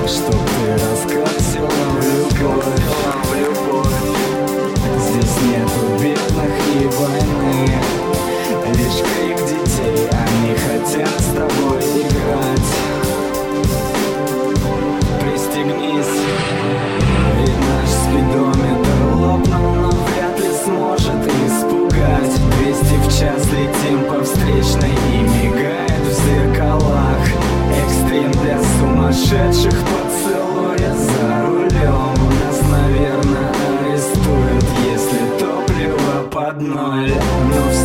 чтоб ты раскрасила в любовь. Здесь нету бедных и войны, лишь крик детей, они хотят с тобой играть. Пристегнись, ведь наш спидометр лопнул, но вряд ли сможет испугать. 200 в час летим по встречной и мигает в зеркалах. Экстрим для сумасшедших, поцелуя за рулем. Нас, наверное, арестуют, если топливо под ноль. Но